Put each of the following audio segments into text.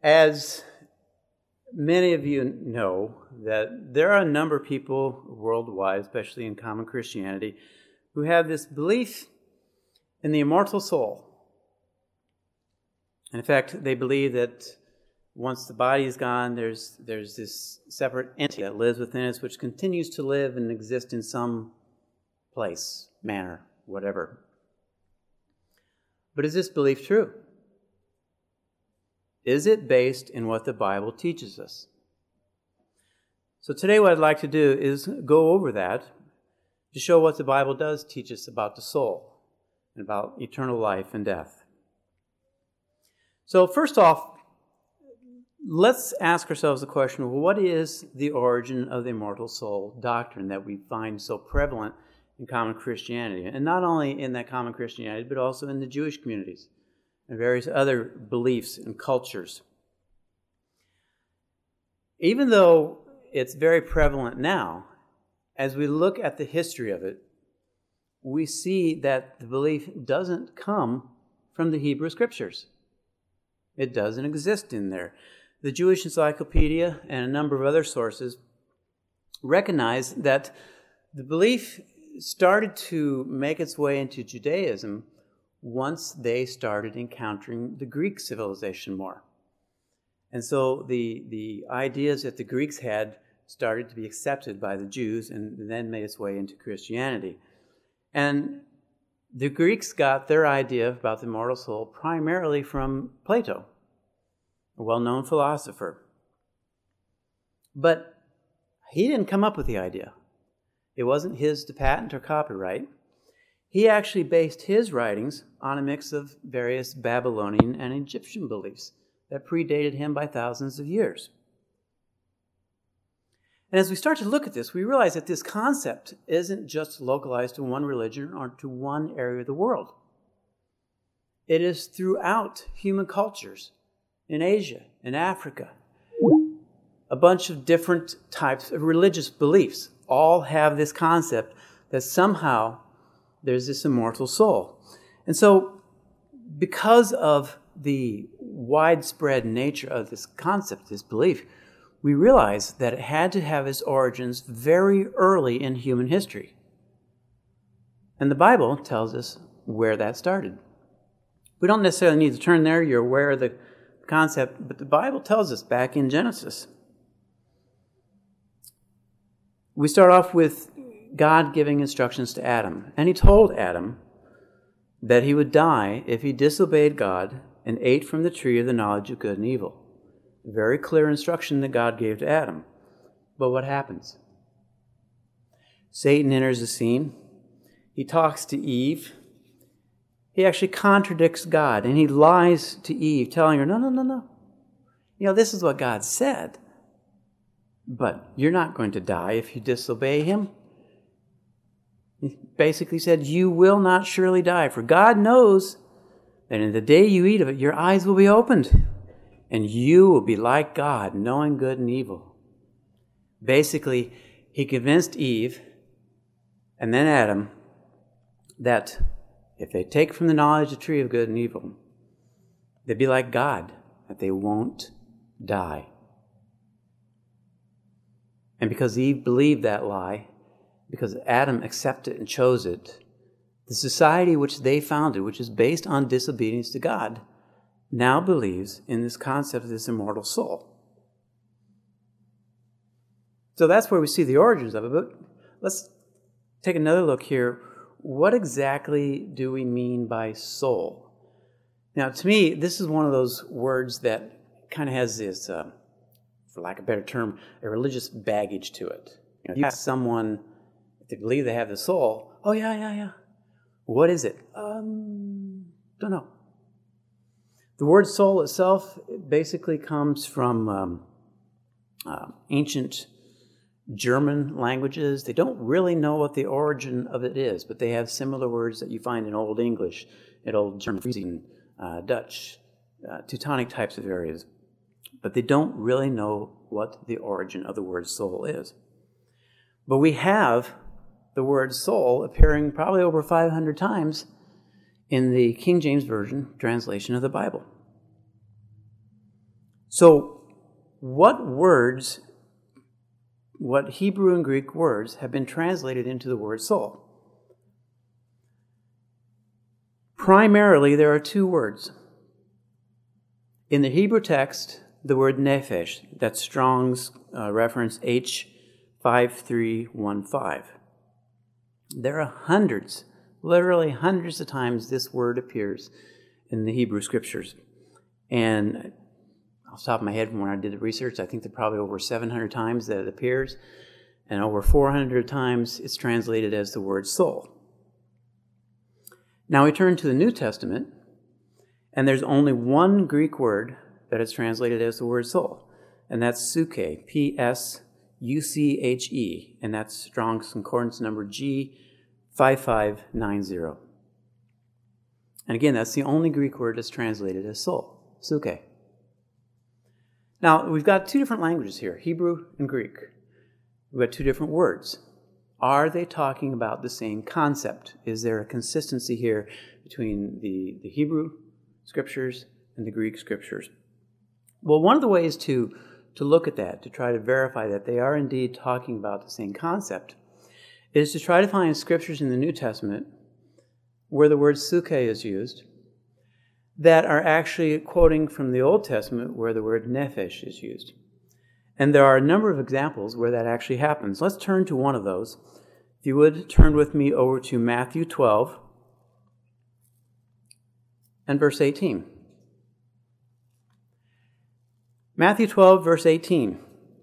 As many of you know, that there are a number of people worldwide, especially in common Christianity, who have this belief in the immortal soul. And in fact, they believe that once the body is gone, there's this separate entity that lives within us, which continues to live and exist in some place, manner, whatever. But is this belief true? Is it based in what the Bible teaches us? So today what I'd like to do is go over that to show what the Bible does teach us about the soul and about eternal life and death. So first off, let's ask ourselves the question, well, what is the origin of the immortal soul doctrine that we find so prevalent in common Christianity? And not only in that common Christianity, but also in the Jewish communities and various other beliefs and cultures. Even though it's very prevalent now, as we look at the history of it, we see that the belief doesn't come from the Hebrew Scriptures. It doesn't exist in there. The Jewish Encyclopedia and a number of other sources recognize that the belief started to make its way into Judaism once they started encountering the Greek civilization more. And so the ideas that the Greeks had started to be accepted by the Jews and then made its way into Christianity. And the Greeks got their idea about the immortal soul primarily from Plato, a well-known philosopher. But he didn't come up with the idea. It wasn't his to patent or copyright. He actually based his writings on a mix of various Babylonian and Egyptian beliefs that predated him by thousands of years. And as we start to look at this, we realize that this concept isn't just localized to one religion or to one area of the world. It is throughout human cultures in Asia, in Africa. A bunch of different types of religious beliefs all have this concept that somehow there's this immortal soul. And so, because of the widespread nature of this concept, this belief, we realize that it had to have its origins very early in human history. And the Bible tells us where that started. We don't necessarily need to turn there. You're aware of the concept, but the Bible tells us back in Genesis. We start off with God giving instructions to Adam. And he told Adam that he would die if he disobeyed God and ate from the tree of the knowledge of good and evil. Very clear instruction that God gave to Adam. But what happens? Satan enters the scene. He talks to Eve. He actually contradicts God, and he lies to Eve, telling her, no. This is what God said. But you're not going to die if you disobey him. He basically said, you will not surely die, for God knows that in the day you eat of it, your eyes will be opened, and you will be like God, knowing good and evil. Basically, he convinced Eve and then Adam that if they take from the knowledge of the tree of good and evil, they'd be like God, that they won't die. And because Eve believed that lie, because Adam accepted and chose it, the society which they founded, which is based on disobedience to God, now believes in this concept of this immortal soul. So that's where we see the origins of it. But let's take another look here. What exactly do we mean by soul? Now, to me, this is one of those words that kind of has this, for lack of a better term, a religious baggage to it. If you ask someone if they believe they have the soul, oh, yeah. What is it? Don't know. The word soul itself basically comes from ancient German languages. They don't really know what the origin of it is, but they have similar words that you find in Old English, in Old German, Frisian, Dutch, Teutonic types of areas. But they don't really know what the origin of the word soul is. But we have the word soul appearing probably over 500 times in the King James Version translation of the Bible. So what Hebrew and Greek words have been translated into the word soul? Primarily, there are two words. In the Hebrew text, the word nephesh, that's Strong's reference H5315. There are hundreds, literally hundreds of times this word appears in the Hebrew scriptures. And off the top of my head, from when I did the research, I think there are probably over 700 times that it appears, and over 400 times it's translated as the word soul. Now we turn to the New Testament, and there's only one Greek word that is translated as the word soul, and that's psuche, P-S-U-C-H-E, and that's Strong's Concordance number G5590. And again, that's the only Greek word that's translated as soul, psuche. Now, we've got two different languages here, Hebrew and Greek. We've got two different words. Are they talking about the same concept? Is there a consistency here between the Hebrew scriptures and the Greek scriptures? Well, one of the ways to look at that, to try to verify that they are indeed talking about the same concept, is to try to find scriptures in the New Testament where the word psuche is used that are actually quoting from the Old Testament where the word nephesh is used. And there are a number of examples where that actually happens. Let's turn to one of those. If you would, turn with me over to Matthew 12 and verse 18. Matthew 12, verse 18.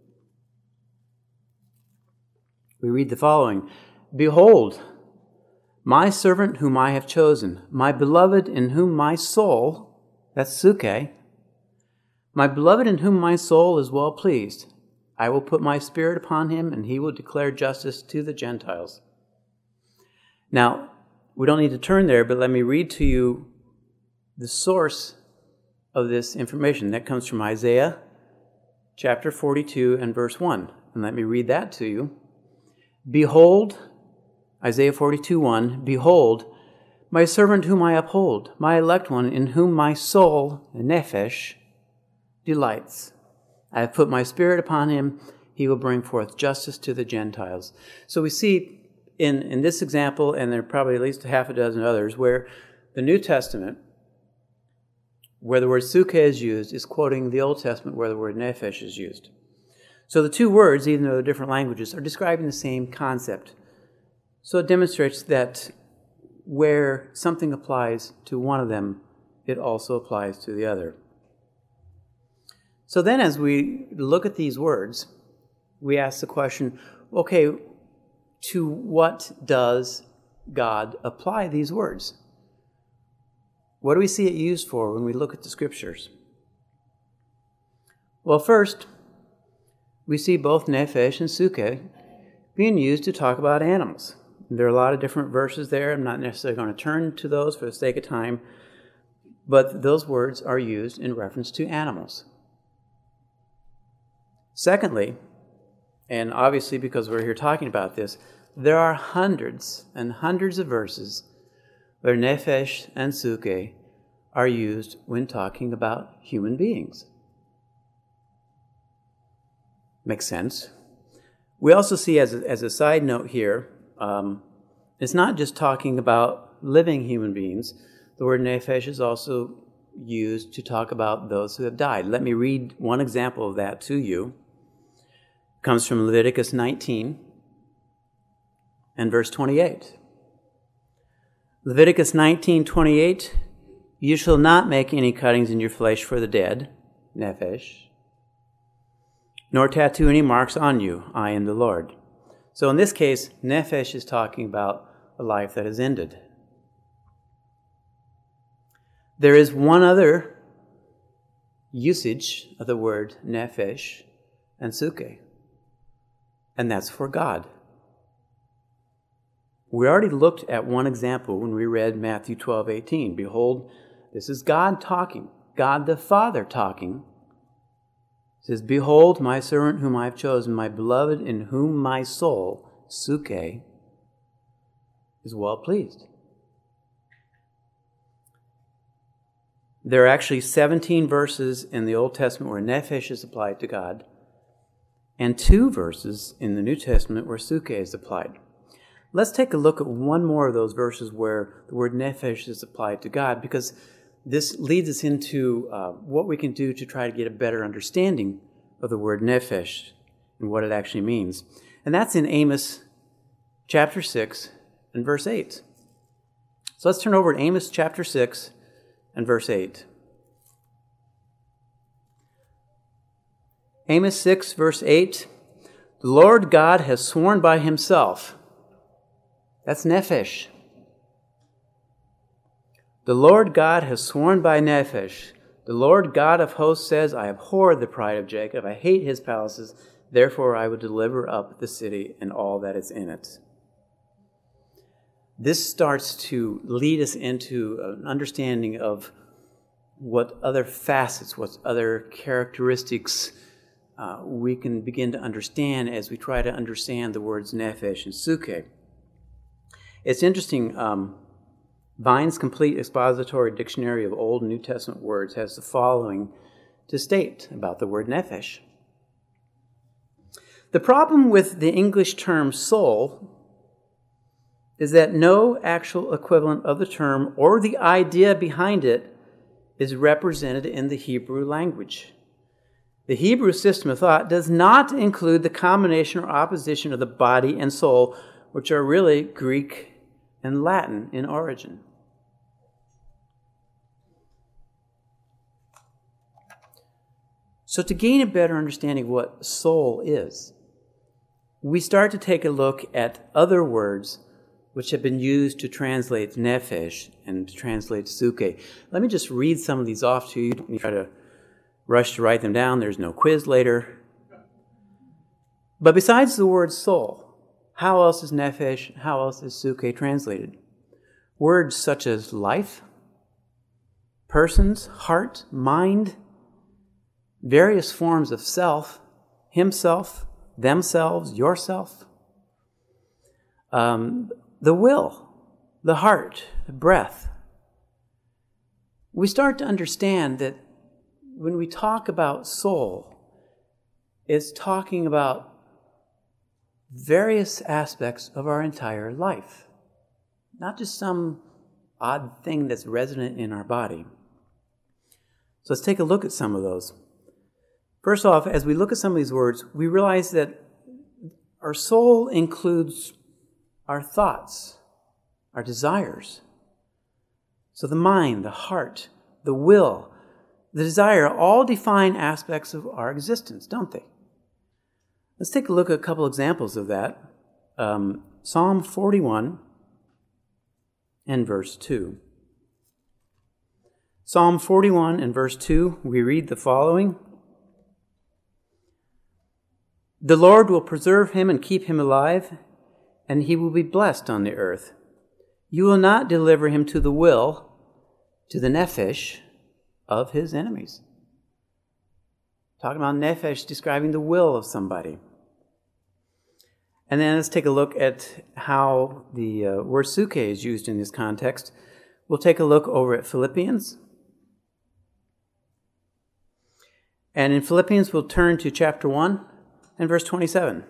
We read the following: "Behold, my servant whom I have chosen, my beloved in whom my soul," that's psuche, "my beloved in whom my soul is well pleased. I will put my spirit upon him, and he will declare justice to the Gentiles." Now, we don't need to turn there, but let me read to you the source of this information. That comes from Isaiah chapter 42 and verse 1. And let me read that to you. "Behold," Isaiah 42:1, "Behold, my servant whom I uphold, my elect one in whom my soul, nephesh, delights. I have put my spirit upon him. He will bring forth justice to the Gentiles." So we see in this example, and there are probably at least a half a dozen others, where the New Testament, where the word psuche is used, is quoting the Old Testament where the word nephesh is used. So the two words, even though they're different languages, are describing the same concept. So it demonstrates that where something applies to one of them, it also applies to the other. So then as we look at these words, we ask the question, okay, to what does God apply these words? What do we see it used for when we look at the scriptures? Well, first, we see both nephesh and psuche being used to talk about animals. There are a lot of different verses there. I'm not necessarily going to turn to those for the sake of time, but those words are used in reference to animals. Secondly, and obviously because we're here talking about this, there are hundreds and hundreds of verses where nephesh and psuche are used when talking about human beings. Makes sense. We also see, as a side note here, it's not just talking about living human beings. The word nephesh is also used to talk about those who have died. Let me read one example of that to you. It comes from Leviticus 19 and verse 28. Leviticus 19:28, "You shall not make any cuttings in your flesh for the dead," nephesh, "nor tattoo any marks on you. I am the Lord." So in this case, nephesh is talking about a life that has ended. There is one other usage of the word nephesh and psuche, and that's for God. We already looked at one example when we read Matthew 12:18. Behold, this is God talking, God the Father talking. It says, "Behold, my servant whom I have chosen, my beloved in whom my soul," psuche, "is well pleased." There are actually 17 verses in the Old Testament where nephesh is applied to God, and 2 verses in the New Testament where suke is applied. Let's take a look at one more of those verses where the word nephesh is applied to God, because this leads us into what we can do to try to get a better understanding of the word nephesh and what it actually means. And that's in Amos chapter 6 and verse 8. So let's turn over to Amos chapter 6 and verse 8. Amos 6, verse 8. The Lord God has sworn by himself. That's nephesh. The Lord God has sworn by nephesh. The Lord God of hosts says, I abhor the pride of Jacob. I hate his palaces. Therefore I will deliver up the city and all that is in it. This starts to lead us into an understanding of what other facets, what other characteristics we can begin to understand as we try to understand the words nephesh and suke. It's interesting, Vine's Complete Expository Dictionary of Old and New Testament Words has the following to state about the word nephesh. The problem with the English term soul is that no actual equivalent of the term or the idea behind it is represented in the Hebrew language. The Hebrew system of thought does not include the combination or opposition of the body and soul, which are really Greek and Latin in origin. So to gain a better understanding of what soul is, we start to take a look at other words which have been used to translate nephesh and to translate suke. Let me just read some of these off to you. You try to rush to write them down. There's no quiz later. But besides the word soul, how else is nephesh, how else is suke translated? Words such as life, persons, heart, mind, various forms of self, himself, themselves, yourself, the will, the heart, the breath. We start to understand that when we talk about soul, it's talking about various aspects of our entire life, not just some odd thing that's resonant in our body. So let's take a look at some of those. First off, as we look at some of these words, we realize that our soul includes our thoughts, our desires. So the mind, the heart, the will, the desire all define aspects of our existence, don't they? Let's take a look at a couple examples of that. Psalm 41 and verse 2. Psalm 41 and verse 2, we read the following. The Lord will preserve him and keep him alive, and he will be blessed on the earth. You will not deliver him to the will, to the nephesh of his enemies. Talking about nephesh, describing the will of somebody. And then let's take a look at how the word suke is used in this context. We'll take a look over at Philippians. And in Philippians, we'll turn to chapter 1 and verse 27.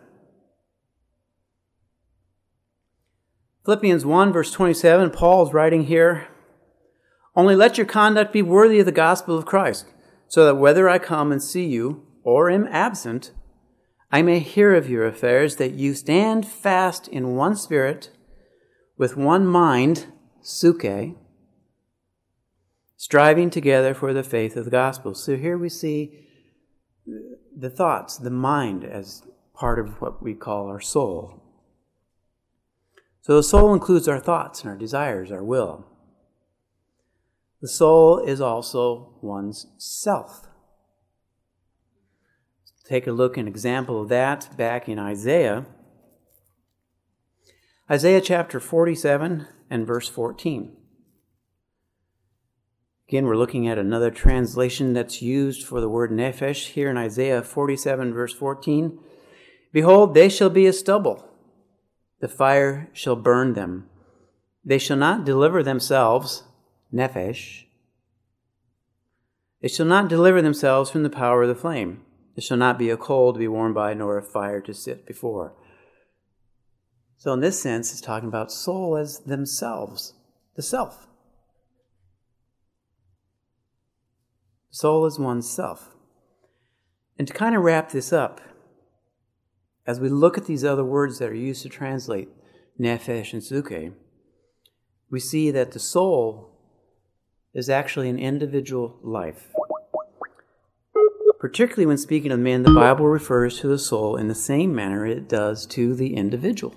Philippians 1, verse 27, Paul's writing here, only let your conduct be worthy of the gospel of Christ, so that whether I come and see you or am absent, I may hear of your affairs, that you stand fast in one spirit, with one mind, suke, striving together for the faith of the gospel. So here we see the thoughts, the mind, as part of what we call our soul. So the soul includes our thoughts and our desires, our will. The soul is also one's self. Take a look, an example of that back in Isaiah. Isaiah chapter 47 and verse 14. Again, we're looking at another translation that's used for the word nephesh here in Isaiah 47 verse 14. Behold, they shall be as stubble. The fire shall burn them. They shall not deliver themselves, nephesh, They shall not deliver themselves from the power of the flame. There shall not be a coal to be warmed by, nor a fire to sit before. So in this sense, it's talking about soul as themselves, the self. Soul is oneself. And to kind of wrap this up, as we look at these other words that are used to translate nephesh and suke, we see that the soul is actually an individual life. Particularly when speaking of men, the Bible refers to the soul in the same manner it does to the individual.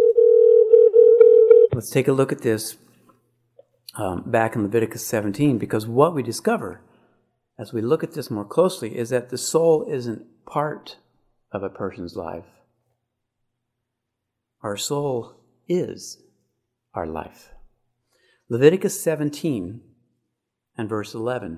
Let's take a look at this back in Leviticus 17, because what we discover as we look at this more closely is that the soul isn't part of a person's life. Our soul is our life. Leviticus 17 and verse 11.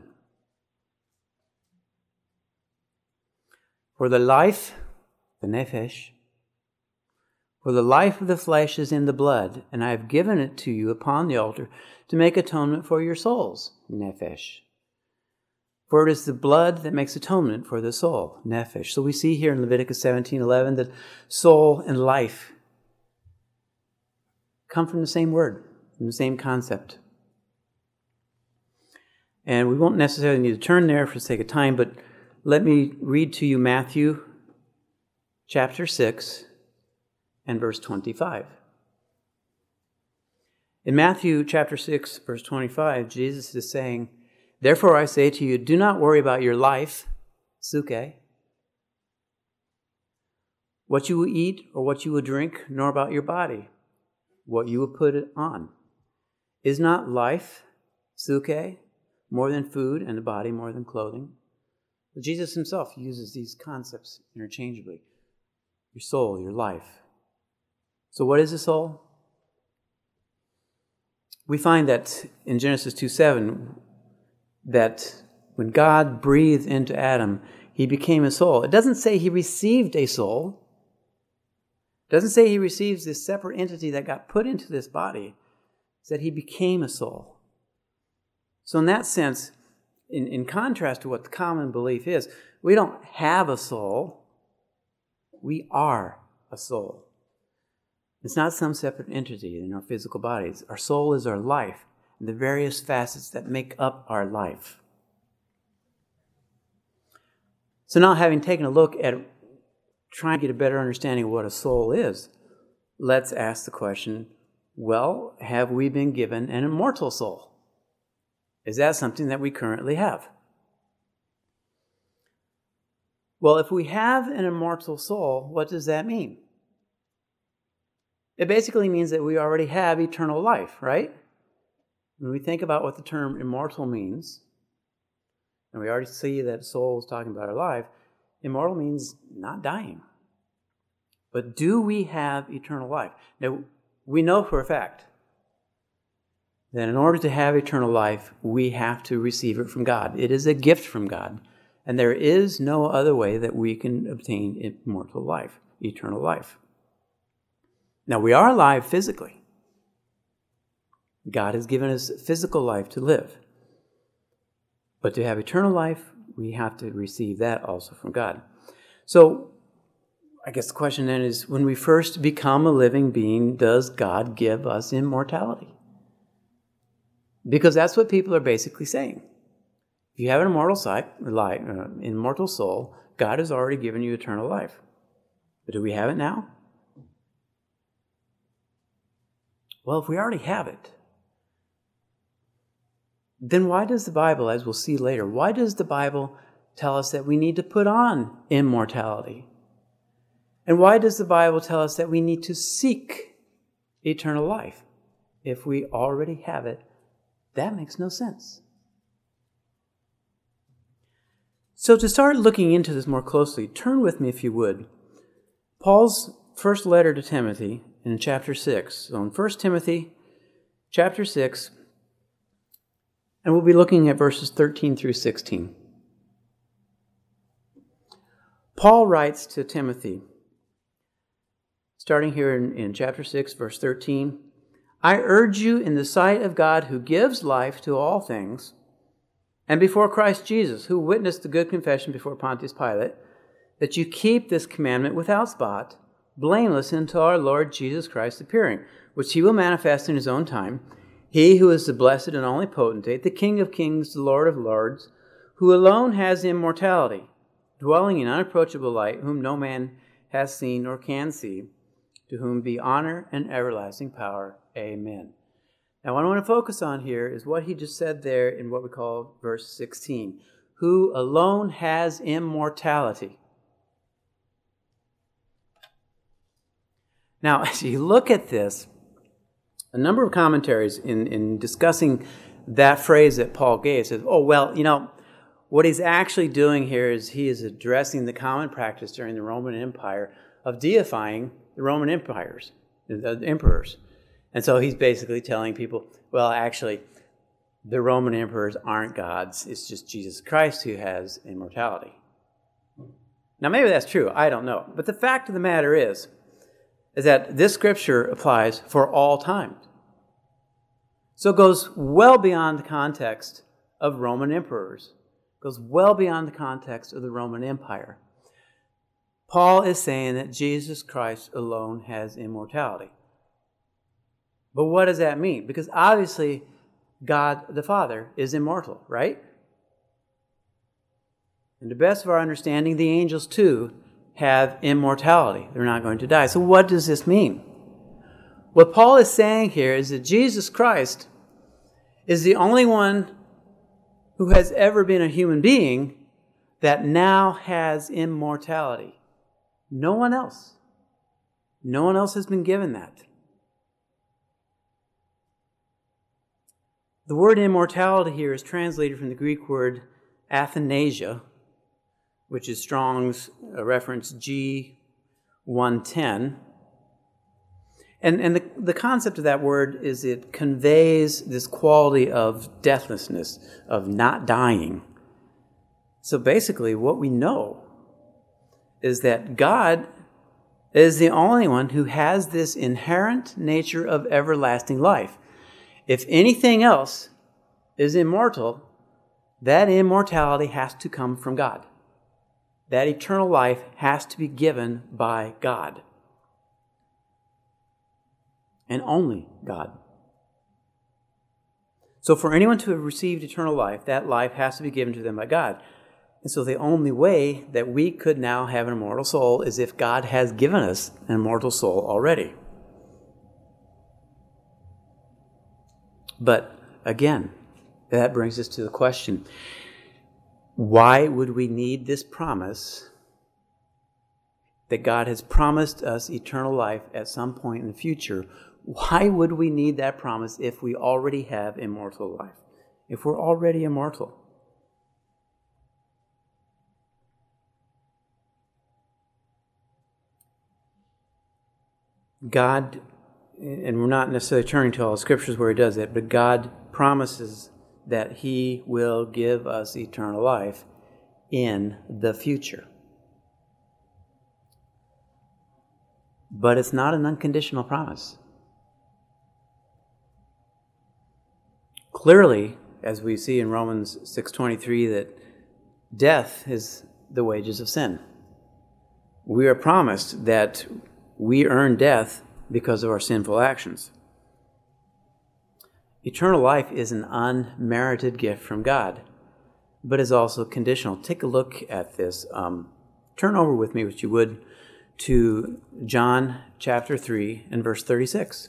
For the life, the nephesh, for the life of the flesh is in the blood, and I have given it to you upon the altar to make atonement for your souls, nephesh. For it is the blood that makes atonement for the soul, nephesh. So we see here in Leviticus 17:11 that soul and life come from the same word, from the same concept. And we won't necessarily need to turn there for the sake of time, but let me read to you Matthew chapter 6 and verse 25. In Matthew chapter 6, verse 25, Jesus is saying, therefore I say to you, do not worry about your life, suke, what you will eat or what you will drink, nor about your body, what you will put it on. Is not life, suke, more than food, and the body more than clothing? But Jesus himself uses these concepts interchangeably. Your soul, your life. So what is the soul? We find that in Genesis 2:7, that when God breathed into Adam, he became a soul. It doesn't say he received a soul. It doesn't say he receives this separate entity that got put into this body. It said he became a soul. So in that sense, in contrast to what the common belief is, we don't have a soul. We are a soul. It's not some separate entity in our physical bodies. Our soul is our life and the various facets that make up our life. So now, having taken a look at trying to get a better understanding of what a soul is, let's ask the question, well, have we been given an immortal soul? Is that something that we currently have? Well, if we have an immortal soul, what does that mean? It basically means that we already have eternal life, right? When we think about what the term immortal means, and we already see that soul is talking about our life, immortal means not dying. But do we have eternal life? Now, we know for a fact that in order to have eternal life, we have to receive it from God. It is a gift from God. And there is no other way that we can obtain immortal life, eternal life. Now, we are alive physically. God has given us physical life to live. But to have eternal life, we have to receive that also from God. So, I guess the question then is, when we first become a living being, does God give us immortality? Because that's what people are basically saying. If you have an immortal soul, God has already given you eternal life. But do we have it now? Well, if we already have it, then why does the Bible, as we'll see later, why does the Bible tell us that we need to put on immortality? And why does the Bible tell us that we need to seek eternal life? If we already have it, that makes no sense. So to start looking into this more closely, turn with me, if you would, Paul's first letter to Timothy in chapter 6. So in 1 Timothy chapter 6, and we'll be looking at verses 13 through 16. Paul writes to Timothy, starting here in chapter 6, verse 13, I urge you in the sight of God who gives life to all things, and before Christ Jesus, who witnessed the good confession before Pontius Pilate, that you keep this commandment without spot, blameless until our Lord Jesus Christ appearing, which he will manifest in his own time, he who is the blessed and only potentate, the King of kings, the Lord of lords, who alone has immortality, dwelling in unapproachable light, whom no man has seen nor can see, to whom be honor and everlasting power. Amen. Now, what I want to focus on here is what he just said there in what we call verse 16, who alone has immortality. Now, as you look at this, a number of commentaries in discussing that phrase that Paul gave says, oh, well, what he's actually doing here is he is addressing the common practice during the Roman Empire of deifying the Roman emperors. And so he's basically telling people, well, actually, the Roman emperors aren't gods. It's just Jesus Christ who has immortality. Now, maybe that's true. I don't know. But the fact of the matter is that this scripture applies for all time. So it goes well beyond the context of Roman emperors. It goes well beyond the context of the Roman Empire. Paul is saying that Jesus Christ alone has immortality. But what does that mean? Because obviously God the Father is immortal, right? And to the best of our understanding, the angels too have immortality. They're not going to die. So what does this mean? What Paul is saying here is that Jesus Christ is the only one who has ever been a human being that now has immortality. No one else. No one else has been given that. The word immortality here is translated from the Greek word athanasia, which is Strong's reference G110. And the concept of that word is it conveys this quality of deathlessness, of not dying. So basically what we know is that God is the only one who has this inherent nature of everlasting life. If anything else is immortal, that immortality has to come from God. That eternal life has to be given by God. And only God. So for anyone to have received eternal life, that life has to be given to them by God. And so the only way that we could now have an immortal soul is if God has given us an immortal soul already. But again, that brings us to the question, why would we need this promise that God has promised us eternal life at some point in the future? Why would we need that promise if we already have immortal life? If we're already immortal? God, and we're not necessarily turning to all the scriptures where he does it, but God promises that he will give us eternal life in the future. But it's not an unconditional promise. Clearly, as we see in Romans 6:23, that death is the wages of sin. We are promised that we earn death because of our sinful actions. Eternal life is an unmerited gift from God, but is also conditional. Take a look at this. Turn over with me, if you would, to John chapter 3 and verse 36.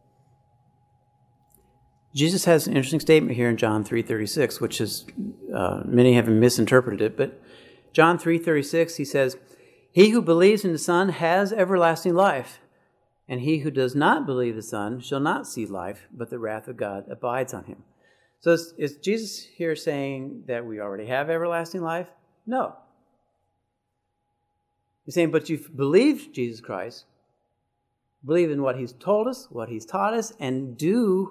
Jesus has an interesting statement here in John 3:36, which is, many have misinterpreted it, but John 3:36, he says, "He who believes in the Son has everlasting life, and he who does not believe the Son shall not see life, but the wrath of God abides on him." So is Jesus here saying that we already have everlasting life? No. He's saying, but you've believed Jesus Christ, believe in what he's told us, what he's taught us, and do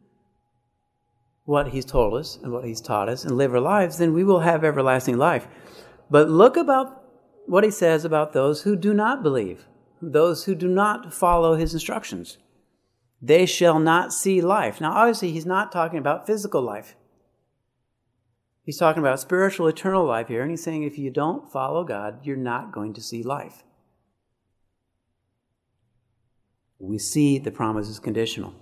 what he's told us and what he's taught us, and live our lives, then we will have everlasting life. But look about what he says about those who do not believe, those who do not follow his instructions. They shall not see life. Now, obviously, he's not talking about physical life. He's talking about spiritual eternal life here, and he's saying if you don't follow God, you're not going to see life. We see the promise is conditional.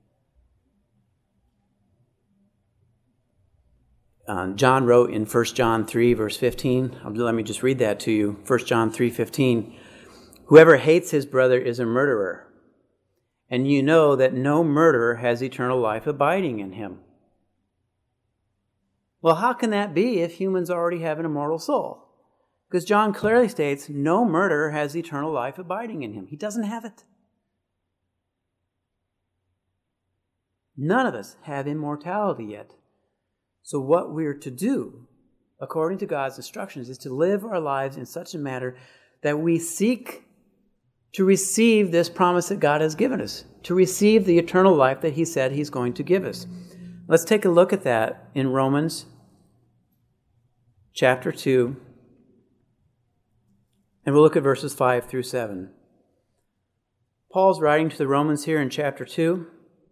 John wrote in 1 John 3, verse 15. Let me just read that to you. 1 John 3:15. Whoever hates his brother is a murderer, and you know that no murderer has eternal life abiding in him. Well, how can that be if humans already have an immortal soul? Because John clearly states no murderer has eternal life abiding in him. He doesn't have it. None of us have immortality yet. So what we're to do, according to God's instructions, is to live our lives in such a manner that we seek to receive this promise that God has given us, to receive the eternal life that he said he's going to give us. Let's take a look at that in Romans chapter 2, and we'll look at verses 5 through 7. Paul's writing to the Romans here in chapter 2.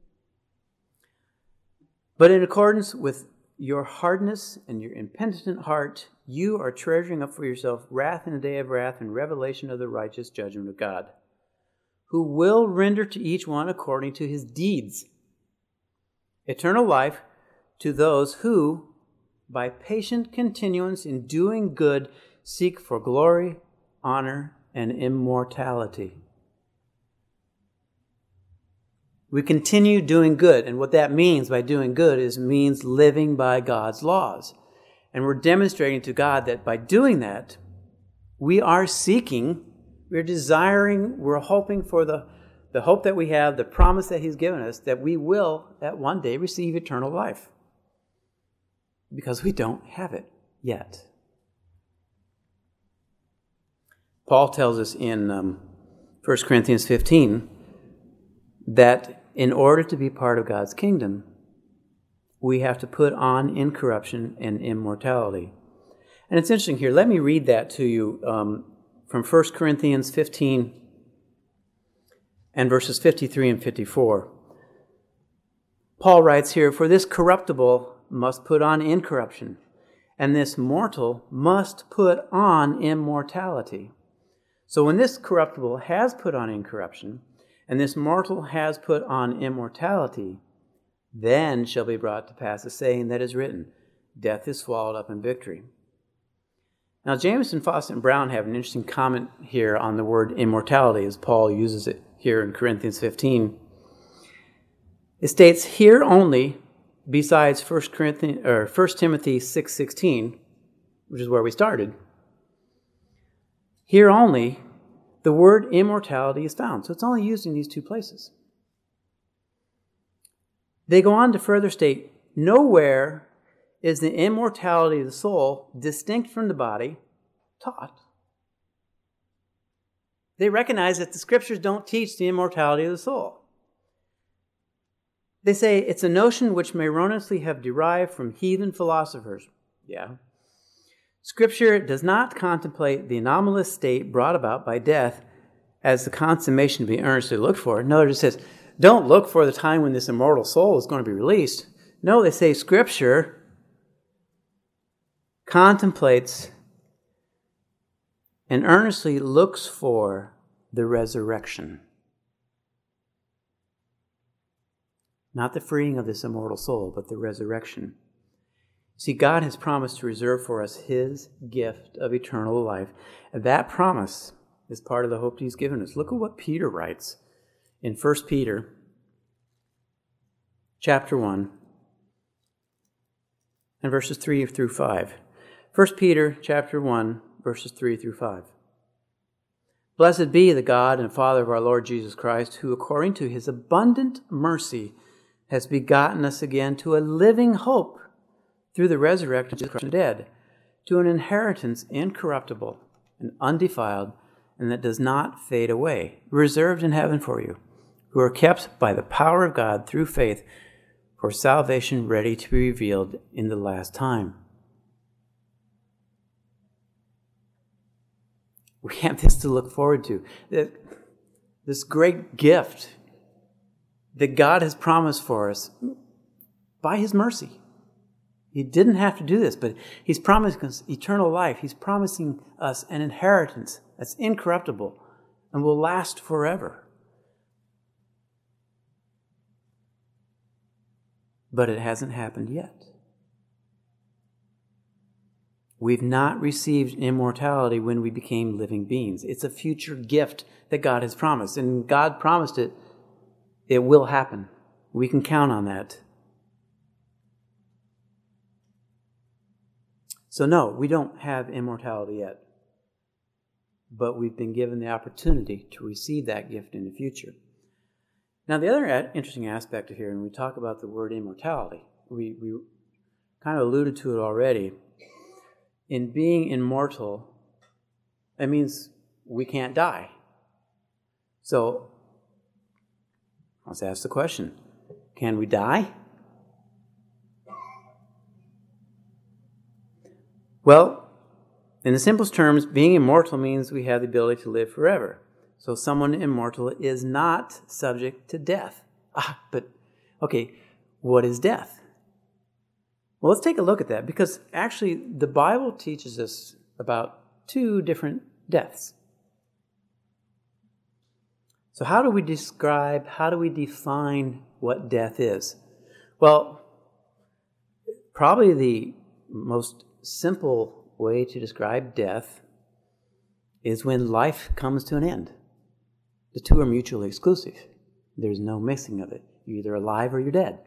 But in accordance with your hardness and your impenitent heart, you are treasuring up for yourself wrath in the day of wrath and revelation of the righteous judgment of God, who will render to each one according to his deeds eternal life to those who, by patient continuance in doing good, seek for glory, honor, and immortality. We continue doing good, and what that means by doing good means living by God's laws. And we're demonstrating to God that by doing that, we are seeking, we're desiring, we're hoping for the hope that we have, the promise that he's given us, that we will at one day receive eternal life. Because we don't have it yet. Paul tells us in 1 Corinthians 15 that in order to be part of God's kingdom, we have to put on incorruption and immortality. And it's interesting here. Let me read that to you from 1 Corinthians 15 and verses 53 and 54. Paul writes here, "For this corruptible must put on incorruption, and this mortal must put on immortality. So when this corruptible has put on incorruption, and this mortal has put on immortality, then shall be brought to pass the saying that is written, death is swallowed up in victory." Now, Jameson, Fausset, and Brown have an interesting comment here on the word immortality as Paul uses it here in Corinthians 15. It states, here only, besides 1 Timothy 6:16, which is where we started, here only the word immortality is found. So it's only used in these two places. They go on to further state, nowhere is the immortality of the soul distinct from the body taught. They recognize that the scriptures don't teach the immortality of the soul. They say it's a notion which may erroneously have derived from heathen philosophers. Yeah. Scripture does not contemplate the anomalous state brought about by death as the consummation to be earnestly looked for. No, it just says, don't look for the time when this immortal soul is going to be released. No, they say Scripture contemplates and earnestly looks for the resurrection. Not the freeing of this immortal soul, but the resurrection. See, God has promised to reserve for us his gift of eternal life. And that promise is part of the hope he's given us. Look at what Peter writes in 1 Peter chapter 1 and verses 3 through 5. 1 Peter chapter 1, verses 3 through 5. Blessed be the God and Father of our Lord Jesus Christ, who according to his abundant mercy has begotten us again to a living hope through the resurrection of the dead, to an inheritance incorruptible and undefiled, and that does not fade away, reserved in heaven for you, who are kept by the power of God through faith for salvation ready to be revealed in the last time. We have this to look forward to, this great gift that God has promised for us by his mercy. He didn't have to do this, but he's promising us eternal life. He's promising us an inheritance that's incorruptible and will last forever. But it hasn't happened yet. We've not received immortality when we became living beings. It's a future gift that God has promised. And God promised it. It will happen. We can count on that. So no, we don't have immortality yet. But we've been given the opportunity to receive that gift in the future. Now, the other interesting aspect of here, and we talk about the word immortality, we kind of alluded to it already. In being immortal, that means we can't die. So, let's ask the question, can we die? Well, in the simplest terms, being immortal means we have the ability to live forever. So someone immortal is not subject to death. But, okay, what is death? Well, let's take a look at that, because actually the Bible teaches us about two different deaths. So how do we define what death is? Well, probably the most simple way to describe death is when life comes to an end. The two are mutually exclusive. There's no mixing of it. You're either alive or you're dead.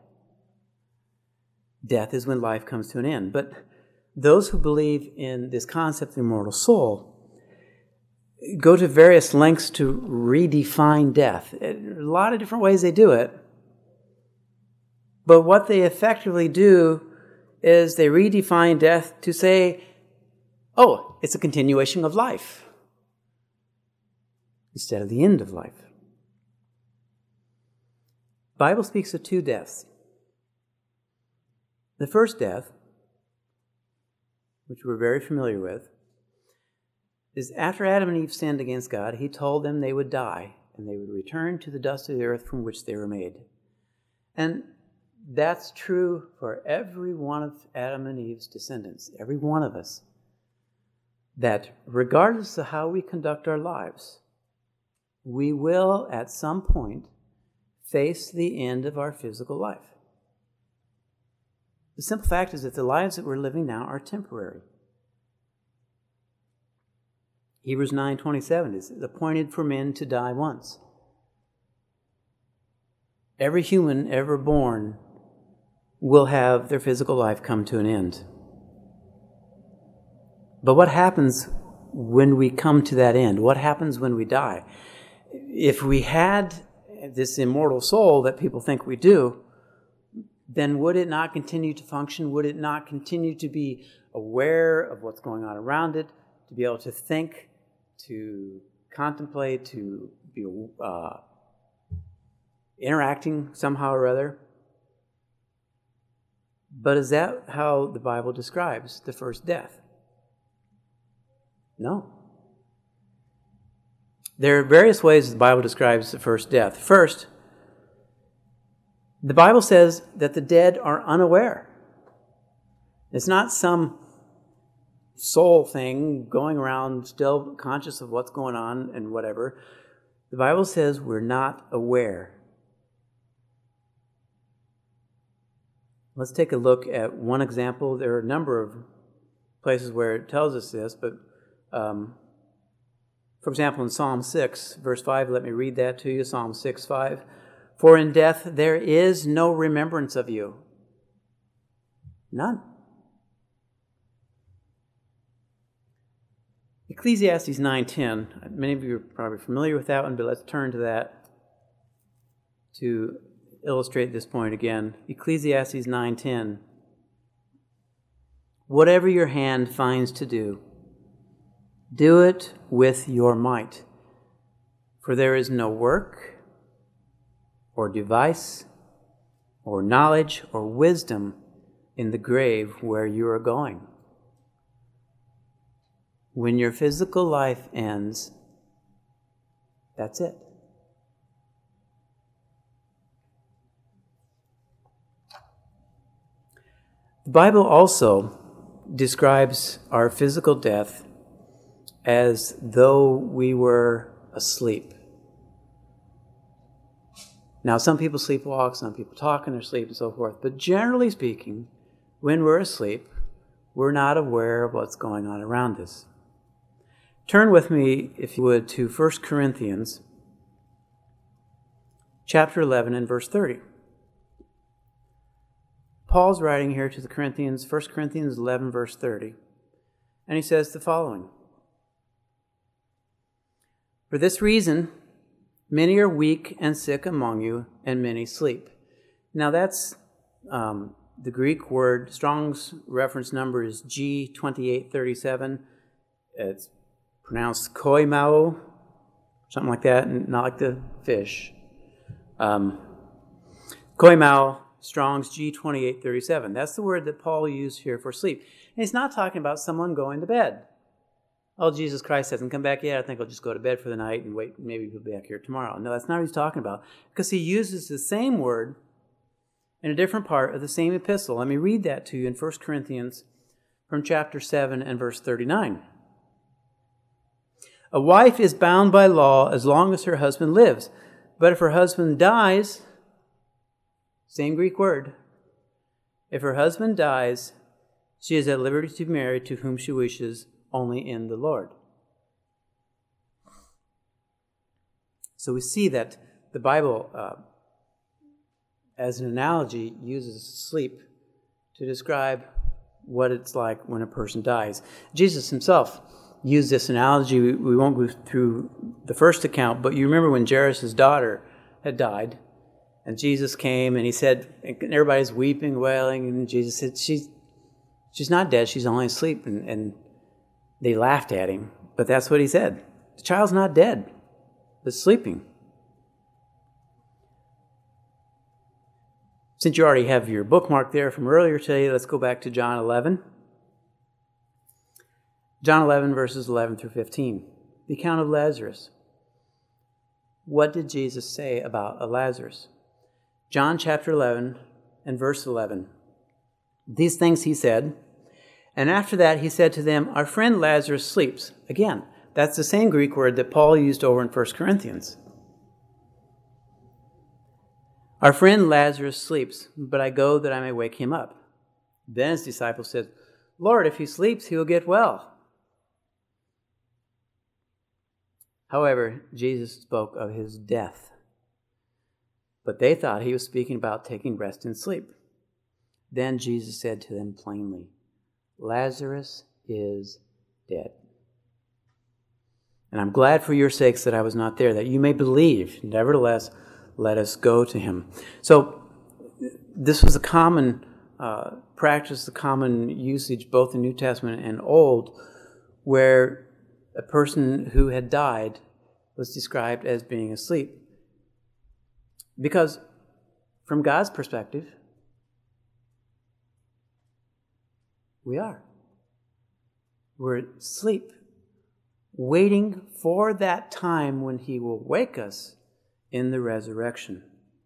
Death is when life comes to an end. But those who believe in this concept of the immortal soul go to various lengths to redefine death. A lot of different ways they do it. But what they effectively do is they redefine death to say, oh, it's a continuation of life instead of the end of life. The Bible speaks of two deaths. The first death, which we're very familiar with, is after Adam and Eve sinned against God, he told them they would die and they would return to the dust of the earth from which they were made. And that's true for every one of Adam and Eve's descendants, every one of us. That regardless of how we conduct our lives, we will at some point face the end of our physical life. The simple fact is that the lives that we're living now are temporary. Hebrews 9:27 is appointed for men to die once. Every human ever born will have their physical life come to an end. But what happens when we come to that end? What happens when we die? If we had this immortal soul that people think we do, then would it not continue to function? Would it not continue to be aware of what's going on around it, to be able to think, to contemplate, to be interacting somehow or other? But is that how the Bible describes the first death? No. There are various ways the Bible describes the first death. First, the Bible says that the dead are unaware. It's not some soul thing going around still conscious of what's going on and whatever. The Bible says we're not aware. Let's take a look at one example. There are a number of places where it tells us this, but for example, in Psalm 6, verse 5, let me read that to you. Psalm 6:5. For in death there is no remembrance of you. None. Ecclesiastes 9:10. Many of you are probably familiar with that one, but let's turn to that to illustrate this point again. Ecclesiastes 9:10. Whatever your hand finds to do, do it with your might. For there is no work, or device, or knowledge, or wisdom in the grave where you are going. When your physical life ends, that's it. The The Bible also describes our physical death as though we were asleep. Now, some people sleepwalk, some people talk in their sleep and so forth, but generally speaking, when we're asleep, we're not aware of what's going on around us. Turn with me, if you would, to 1 Corinthians chapter 11 and verse 30. Paul's writing here to the Corinthians, 1 Corinthians 11, verse 30, and he says the following: "For this reason, many are weak and sick among you, and many sleep." Now that's the Greek word. Strong's reference number is G2837. It's pronounced koimao, something like that, and not like the fish. Koimao, Strong's G2837. That's the word that Paul used here for sleep. And he's not talking about someone going to bed. Oh, Jesus Christ hasn't come back yet. I think I'll just go to bed for the night and wait. Maybe he'll be back here tomorrow. No, that's not what he's talking about. Because he uses the same word in a different part of the same epistle. Let me read that to you in 1 Corinthians from chapter 7 and verse 39. "A wife is bound by law as long as her husband lives. But if her husband dies," same Greek word, "if her husband dies, she is at liberty to be married to whom she wishes, only in the Lord." So we see that the Bible, as an analogy, uses sleep to describe what it's like when a person dies. Jesus himself used this analogy. We won't go through the first account, but you remember when Jairus' daughter had died, and Jesus came and he said, and everybody's weeping, wailing, and Jesus said, she's not dead, she's only asleep. And they laughed at him, but that's what he said. The child's not dead, but sleeping. Since you already have your bookmark there from earlier today, let's go back to John 11. John 11, verses 11 through 15. The account of Lazarus. What did Jesus say about Lazarus? John chapter 11 and verse 11. "These things he said, and after that he said to them, 'Our friend Lazarus sleeps.'" Again, that's the same Greek word that Paul used over in 1 Corinthians. "Our friend Lazarus sleeps, but I go that I may wake him up." Then his disciples said, "Lord, if he sleeps, he will get well." However, Jesus spoke of his death, but they thought he was speaking about taking rest and sleep. Then Jesus said to them plainly, "Lazarus is dead. And I'm glad for your sakes that I was not there, that you may believe. Nevertheless, let us go to him." So this was a common practice, the common usage, both in New Testament and Old, where a person who had died was described as being asleep. Because from God's perspective, we are. We're asleep, waiting for that time when he will wake us in the resurrection.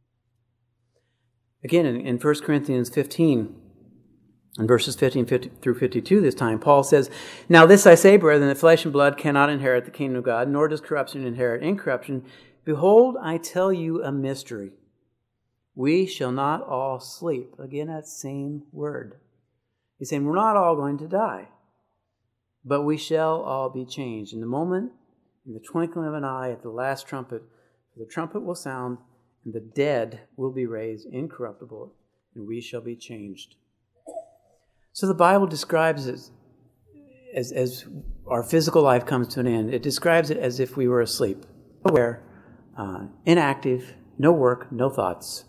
Again, in 1 Corinthians 15, in verses 15 through 52 this time, Paul says, "Now this I say, brethren, that flesh and blood cannot inherit the kingdom of God, nor does corruption inherit incorruption. Behold, I tell you a mystery. We shall not all sleep." Again, that same word. He's saying we're not all going to die, but we shall all be changed. In the moment, in the twinkling of an eye, at the last trumpet, the trumpet will sound, and the dead will be raised incorruptible, and we shall be changed. So the Bible describes it as our physical life comes to an end. It describes it as if we were asleep, aware, inactive, no work, no thoughts.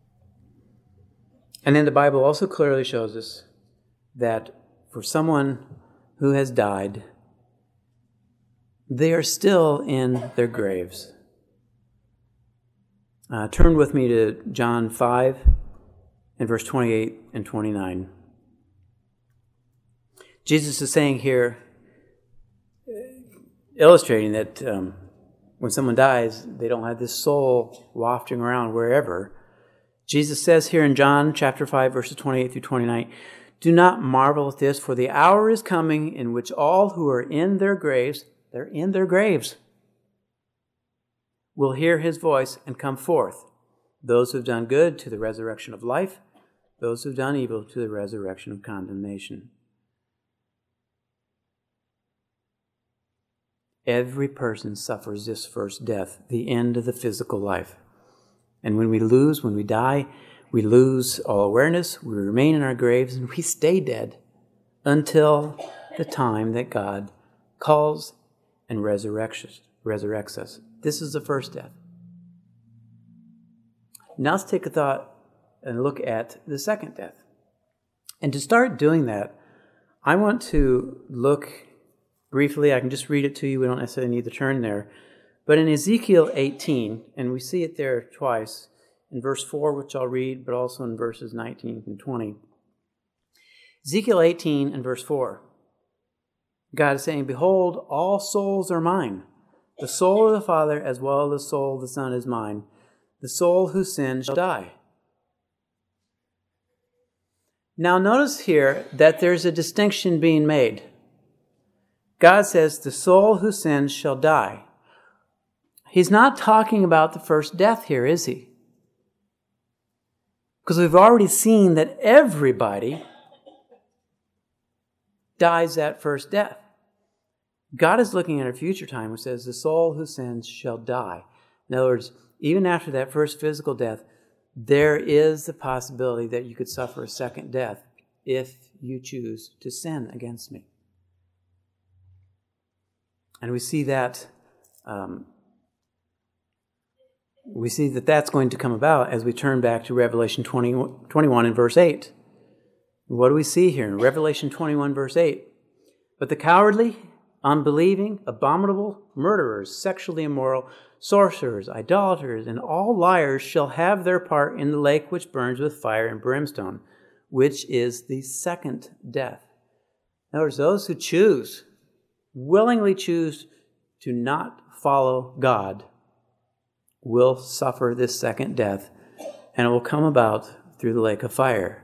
And then the Bible also clearly shows us that for someone who has died, they are still in their graves. Turn with me to John 5 and verse 28 and 29. Jesus is saying here, illustrating that when someone dies, they don't have this soul wafting around wherever. Jesus says here in John chapter 5, verses 28 through 29, Do not marvel at this, for the hour is coming in which all who are in their graves, they're in their graves, will hear his voice and come forth. Those who have done good to the resurrection of life, those who have done evil to the resurrection of condemnation. Every person suffers this first death, the end of the physical life. And when we die, we lose all awareness, we remain in our graves, and we stay dead until the time that God calls and resurrects us. This is the first death. Now let's take a thought and look at the second death. And to start doing that, I want to look briefly, I can just read it to you, we don't necessarily need to turn there. But in Ezekiel 18, and we see it there twice, in verse 4, which I'll read, but also in verses 19 and 20. Ezekiel 18 and verse 4. God is saying, "Behold, all souls are mine. The soul of the Father as well as the soul of the Son is mine. The soul who sins shall die." Now notice here that there's a distinction being made. God says, the soul who sins shall die. He's not talking about the first death here, is he? Because we've already seen that everybody dies that first death. God is looking at a future time which says, the soul who sins shall die. In other words, even after that first physical death, there is the possibility that you could suffer a second death if you choose to sin against me. And we see that that's going to come about as we turn back to Revelation 21 and verse 8. What do we see here in Revelation 21 verse 8? "But the cowardly, unbelieving, abominable, murderers, sexually immoral, sorcerers, idolaters, and all liars shall have their part in the lake which burns with fire and brimstone, which is the second death." In other words, those who willingly choose to not follow God, will suffer this second death, and it will come about through the lake of fire.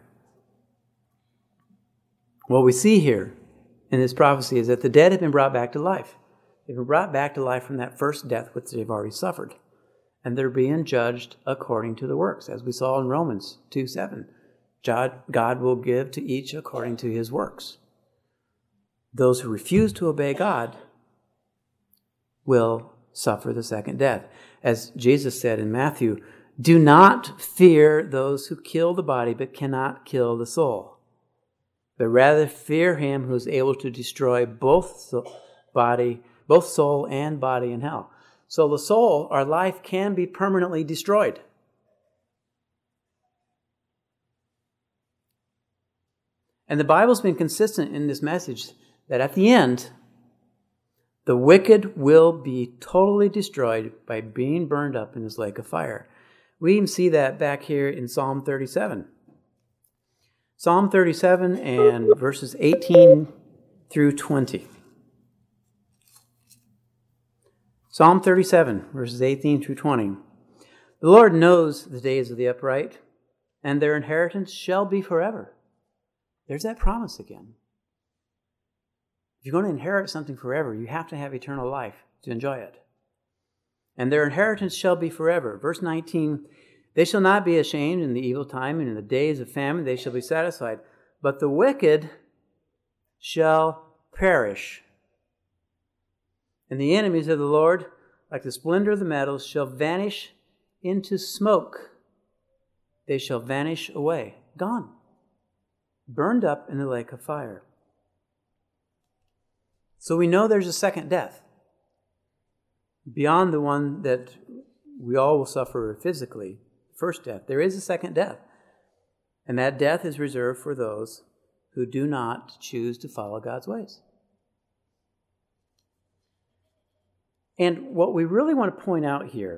What we see here in this prophecy is that the dead have been brought back to life. They've been brought back to life from that first death which they've already suffered. And they're being judged according to the works, as we saw in Romans 2:7. God will give to each according to his works. Those who refuse to obey God will suffer the second death. As Jesus said in Matthew, "Do not fear those who kill the body but cannot kill the soul, but rather fear him who is able to destroy both soul and body in hell." So the soul, our life, can be permanently destroyed. And the Bible's been consistent in this message that at the end, the wicked will be totally destroyed by being burned up in this lake of fire. We even see that back here in Psalm 37. Psalm 37 and verses 18 through 20. Psalm 37, verses 18 through 20. "The Lord knows the days of the upright, and their inheritance shall be forever." There's that promise again. If you're going to inherit something forever, you have to have eternal life to enjoy it. "And their inheritance shall be forever." Verse 19, "They shall not be ashamed in the evil time, and in the days of famine they shall be satisfied. But the wicked shall perish. And the enemies of the Lord, like the splendor of the metals, shall vanish into smoke. They shall vanish away." Gone. Burned up in the lake of fire. So we know there's a second death. Beyond the one that we all will suffer physically, first death, there is a second death. And that death is reserved for those who do not choose to follow God's ways. And what we really want to point out here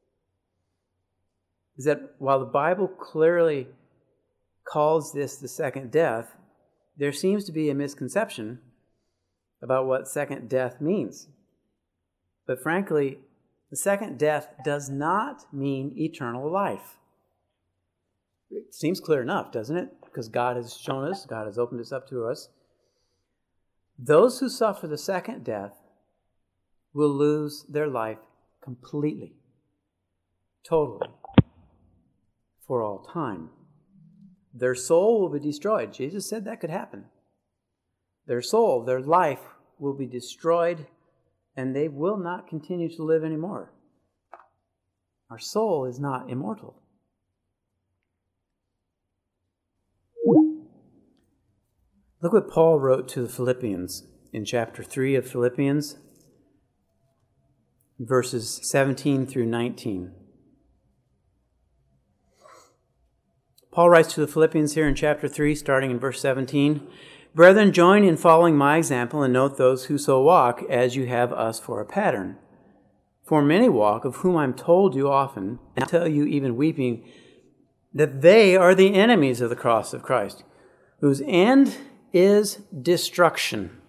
is that while the Bible clearly calls this the second death, there seems to be a misconception about what second death means. But frankly, the second death does not mean eternal life. It seems clear enough, doesn't it? because God has shown us, God has opened this up to us. Those who suffer the second death will lose their life completely, totally, for all time. Their soul will be destroyed. Jesus said that could happen. Their soul, their life will be destroyed, and they will not continue to live anymore. Our soul is not immortal. Look what Paul wrote to the Philippians in chapter 3 of Philippians, verses 17 through 19. Paul writes to the Philippians here in chapter 3, starting in verse 17, "Brethren, join in following my example and note those who so walk as you have us for a pattern. For many walk, of whom I'm told you often, and tell you even weeping, that they are the enemies of the cross of Christ, whose end is destruction,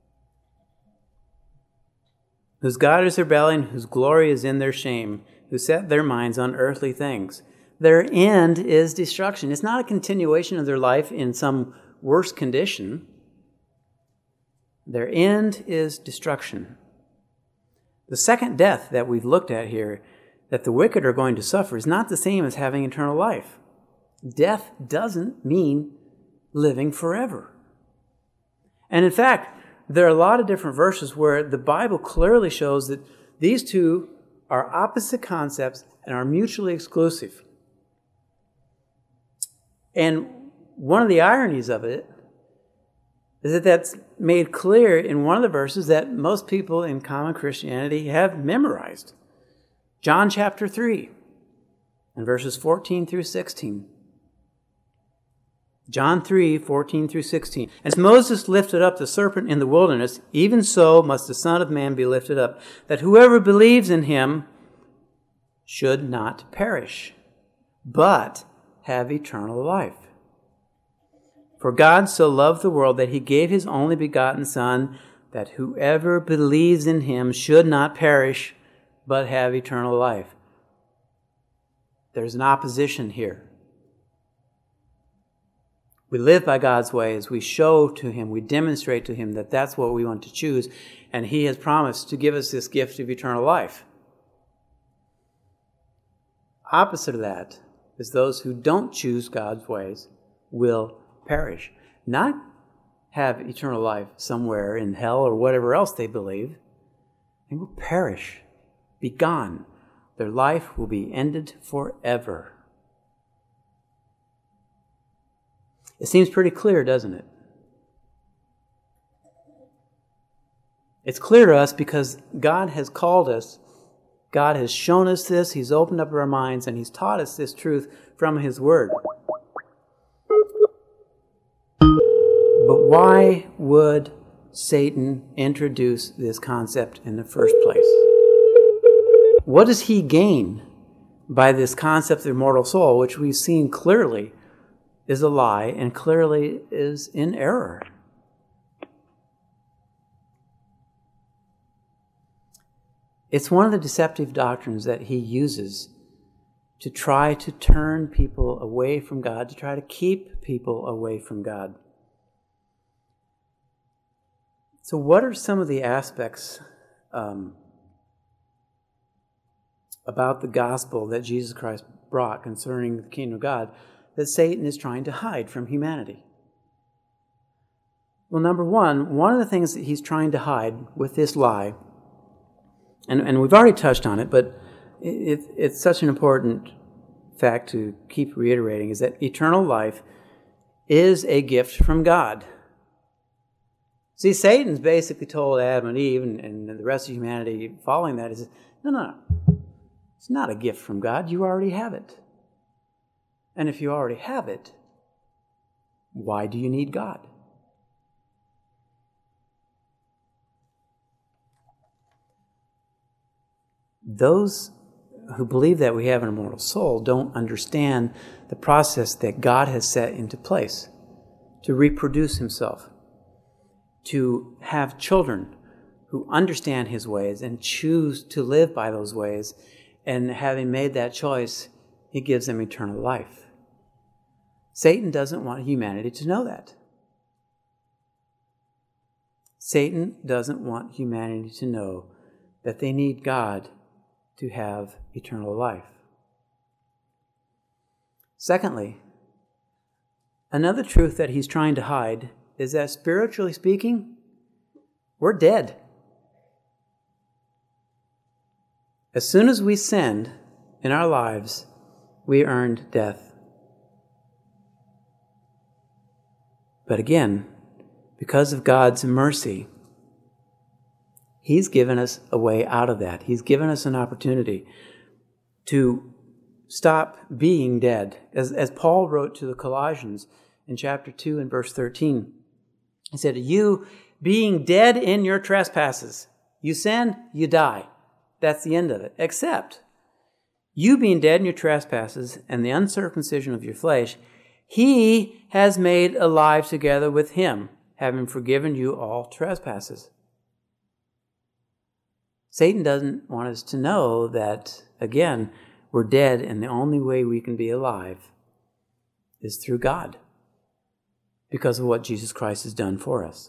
whose God is their belly, and whose glory is in their shame, who set their minds on earthly things." Their end is destruction. It's not a continuation of their life in some worse condition. Their end is destruction. The second death that we've looked at here, that the wicked are going to suffer, is not the same as having eternal life. Death doesn't mean living forever. And in fact, there are a lot of different verses where the Bible clearly shows that these two are opposite concepts and are mutually exclusive. And one of the ironies of it is that that's made clear in one of the verses that most people in common Christianity have memorized. John chapter 3 and verses 14 through 16. John 3, 14 through 16. "As Moses lifted up the serpent in the wilderness, even so must the Son of Man be lifted up, that whoever believes in him should not perish, but have eternal life. For God so loved the world that he gave his only begotten Son, that whoever believes in him should not perish, but have eternal life." There's an opposition here. We live by God's ways. We show to him, we demonstrate to him that that's what we want to choose, and he has promised to give us this gift of eternal life. Opposite of that is those who don't choose God's ways will perish. Not have eternal life somewhere in hell or whatever else they believe. They will perish, be gone. Their life will be ended forever. It seems pretty clear, doesn't it? It's clear to us because God has called us. God has shown us this. He's opened up our minds and he's taught us this truth from his word. But why would Satan introduce this concept in the first place? What does he gain by this concept of the immortal soul, which we've seen clearly is a lie and clearly is in error? It's one of the deceptive doctrines that he uses to try to turn people away from God, to try to keep people away from God. So what are some of the aspects about the gospel that Jesus Christ brought concerning the kingdom of God that Satan is trying to hide from humanity? Well, number one of the things that he's trying to hide with this lie, and we've already touched on it, but it's such an important fact to keep reiterating, is that eternal life is a gift from God. See, Satan's basically told Adam and Eve and the rest of humanity following that is, no. It's not a gift from God. You already have it. And if you already have it, why do you need God? Those who believe that we have an immortal soul don't understand the process that God has set into place to reproduce himself, to have children who understand his ways and choose to live by those ways. And having made that choice, he gives them eternal life. Satan doesn't want humanity to know that. Satan doesn't want humanity to know that they need God to have eternal life. Secondly, another truth that he's trying to hide is that spiritually speaking, we're dead. As soon as we sinned in our lives, we earned death. But again, because of God's mercy, He's given us a way out of that. He's given us an opportunity to stop being dead. As Paul wrote to the Colossians in chapter 2 and verse 13, he said, you being dead in your trespasses, you sin, you die. That's the end of it. Except, you being dead in your trespasses and the uncircumcision of your flesh, He has made alive together with Him, having forgiven you all trespasses. Satan doesn't want us to know that, again, we're dead and the only way we can be alive is through God because of what Jesus Christ has done for us.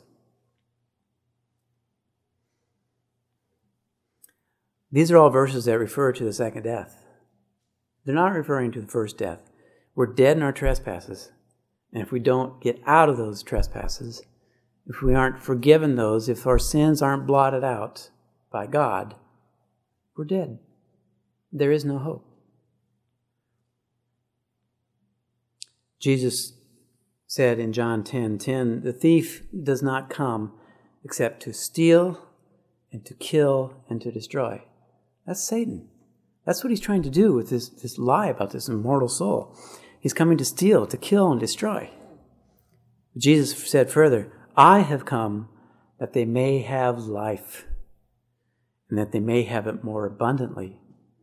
These are all verses that refer to the second death. They're not referring to the first death. We're dead in our trespasses. And if we don't get out of those trespasses, if we aren't forgiven those, if our sins aren't blotted out by God, we're dead. There is no hope. Jesus said in John 10:10, the thief does not come except to steal and to kill and to destroy. That's Satan. That's what he's trying to do with this lie about this immortal soul. He's coming to steal, to kill, and destroy. Jesus said further, I have come that they may have life, and that they may have it more abundantly.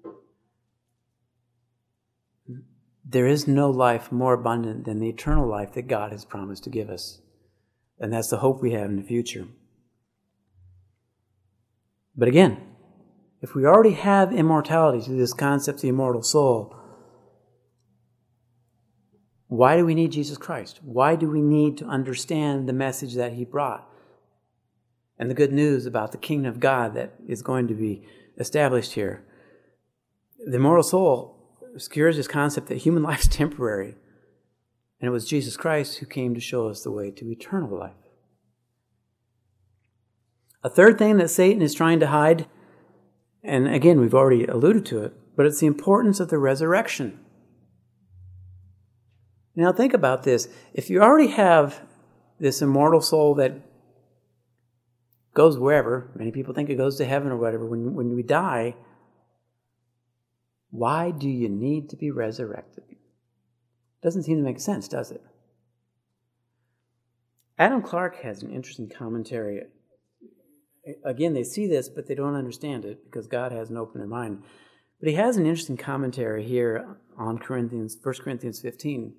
There is no life more abundant than the eternal life that God has promised to give us. And that's the hope we have in the future. But again, if we already have immortality through this concept of the immortal soul, why do we need Jesus Christ? Why do we need to understand the message that He brought and the good news about the kingdom of God that is going to be established here? The immortal soul obscures this concept that human life is temporary, and it was Jesus Christ who came to show us the way to eternal life. A third thing that Satan is trying to hide, and again, we've already alluded to it, but it's the importance of the resurrection. Now think about this. If you already have this immortal soul that goes wherever, many people think it goes to heaven or whatever, when we die, why do you need to be resurrected? Doesn't seem to make sense, does it? Adam Clarke has an interesting commentary. Again, they see this, but they don't understand it because God hasn't opened their mind. But he has an interesting commentary here on 1 Corinthians 15.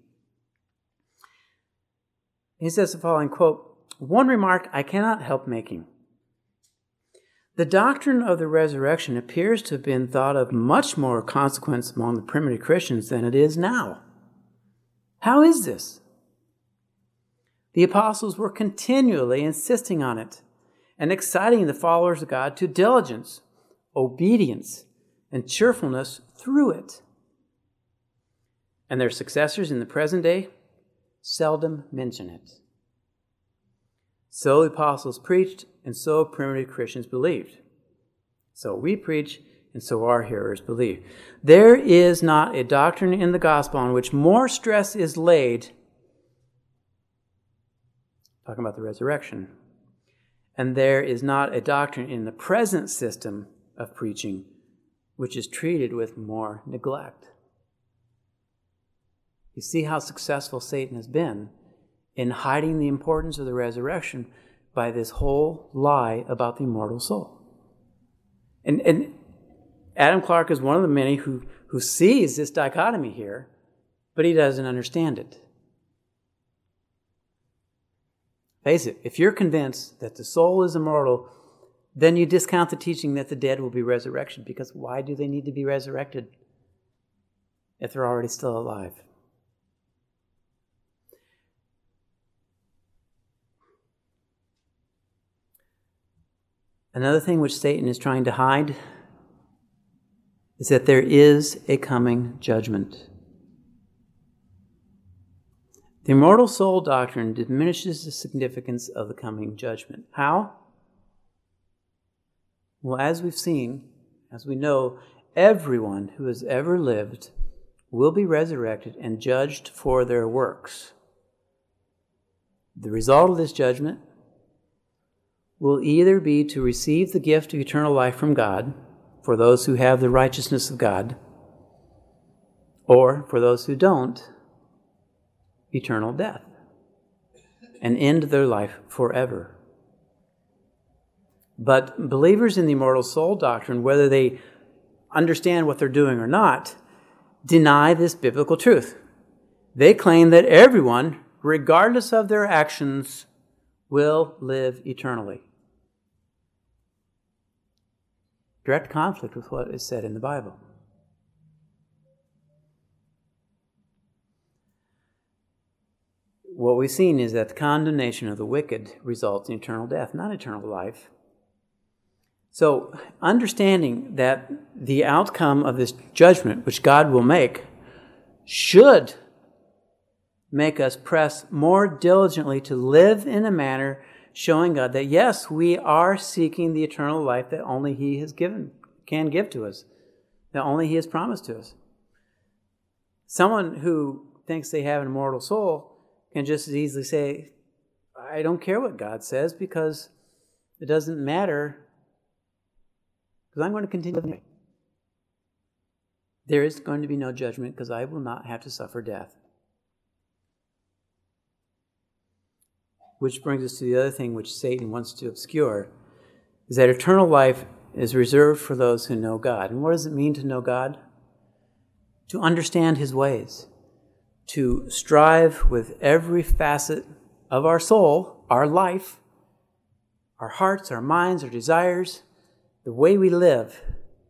He says the following, quote, one remark I cannot help making. The doctrine of the resurrection appears to have been thought of much more consequence among the primitive Christians than it is now. How is this? The apostles were continually insisting on it and exciting the followers of God to diligence, obedience, and cheerfulness through it. And their successors in the present day seldom mention it. So the apostles preached, and so primitive Christians believed. So we preach, and so our hearers believe. There is not a doctrine in the gospel on which more stress is laid, talking about the resurrection, and there is not a doctrine in the present system of preaching which is treated with more neglect. You see how successful Satan has been in hiding the importance of the resurrection by this whole lie about the immortal soul. And Adam Clarke is one of the many who sees this dichotomy here, but he doesn't understand it. Face it, if you're convinced that the soul is immortal, then you discount the teaching that the dead will be resurrected, because why do they need to be resurrected if they're already still alive? Another thing which Satan is trying to hide is that there is a coming judgment. The immortal soul doctrine diminishes the significance of the coming judgment. How? Well, as we've seen, as we know, everyone who has ever lived will be resurrected and judged for their works. The result of this judgment will either be to receive the gift of eternal life from God for those who have the righteousness of God, or for those who don't, eternal death, and end their life forever. But believers in the immortal soul doctrine, whether they understand what they're doing or not, deny this biblical truth. They claim that everyone, regardless of their actions, will live eternally. Direct conflict with what is said in the Bible. What we've seen is that the condemnation of the wicked results in eternal death, not eternal life. So, understanding that the outcome of this judgment, which God will make, should make us press more diligently to live in a manner showing God that, yes, we are seeking the eternal life that only He has can give to us, that only He has promised to us. Someone who thinks they have an immortal soul can just as easily say, I don't care what God says because it doesn't matter, because I'm going to continue living. There is going to be no judgment because I will not have to suffer death. Which brings us to the other thing which Satan wants to obscure, is that eternal life is reserved for those who know God. And what does it mean to know God? To understand His ways. To strive with every facet of our soul, our life, our hearts, our minds, our desires, the way we live.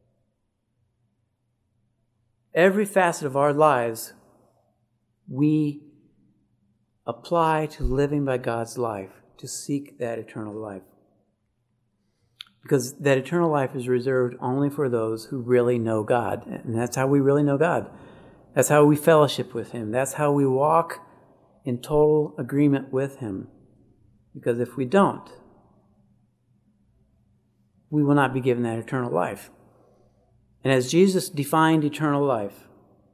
Every facet of our lives, we apply to living by God's life, to seek that eternal life. Because that eternal life is reserved only for those who really know God. And that's how we really know God. That's how we fellowship with Him. That's how we walk in total agreement with Him. Because if we don't, we will not be given that eternal life. And as Jesus defined eternal life,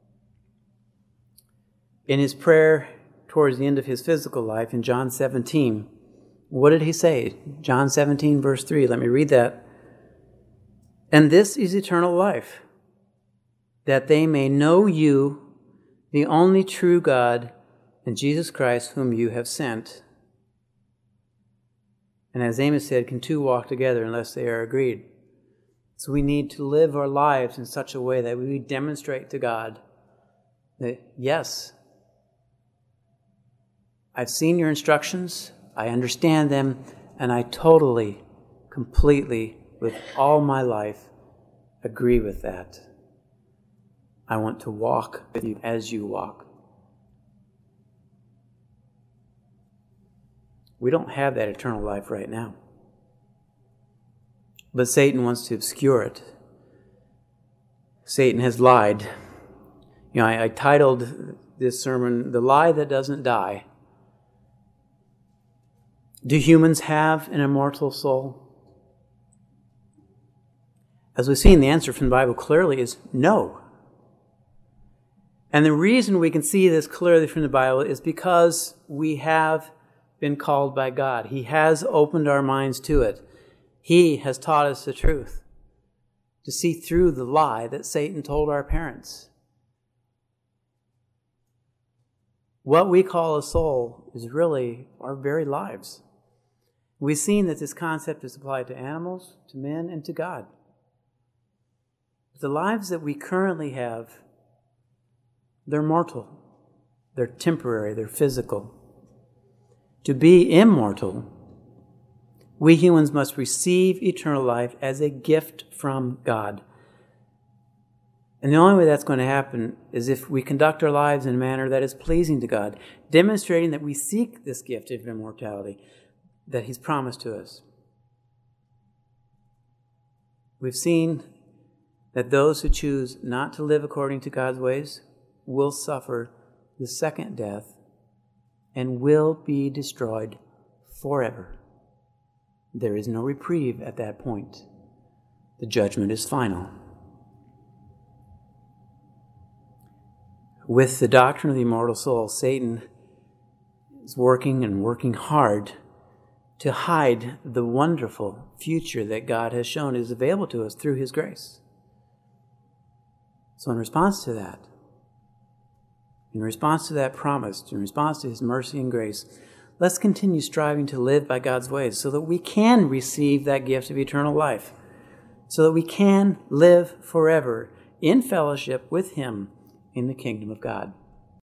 in His prayer towards the end of His physical life in John 17, what did He say? John 17, verse 3. Let me read that. And this is eternal life, that they may know you, the only true God, and Jesus Christ, whom you have sent. And as Amos said, can two walk together unless they are agreed? So we need to live our lives in such a way that we demonstrate to God that, yes, I've seen your instructions, I understand them, and I totally, completely, with all my life, agree with that. I want to walk with you as you walk. We don't have that eternal life right now. But Satan wants to obscure it. Satan has lied. You know, I titled this sermon, The Lie That Doesn't Die. Do humans have an immortal soul? As we've seen, the answer from the Bible clearly is no. And the reason we can see this clearly from the Bible is because we have been called by God. He has opened our minds to it. He has taught us the truth, to see through the lie that Satan told our parents. What we call a soul is really our very lives. We've seen that this concept is applied to animals, to men, and to God. The lives that we currently have, they're mortal, they're temporary, they're physical. To be immortal, we humans must receive eternal life as a gift from God. And the only way that's going to happen is if we conduct our lives in a manner that is pleasing to God, demonstrating that we seek this gift of immortality that He's promised to us. We've seen that those who choose not to live according to God's ways will suffer the second death and will be destroyed forever. There is no reprieve at that point. The judgment is final. With the doctrine of the immortal soul, Satan is working hard to hide the wonderful future that God has shown is available to us through His grace. So in response to that promise, in response to His mercy and grace, let's continue striving to live by God's ways so that we can receive that gift of eternal life, so that we can live forever in fellowship with Him in the kingdom of God.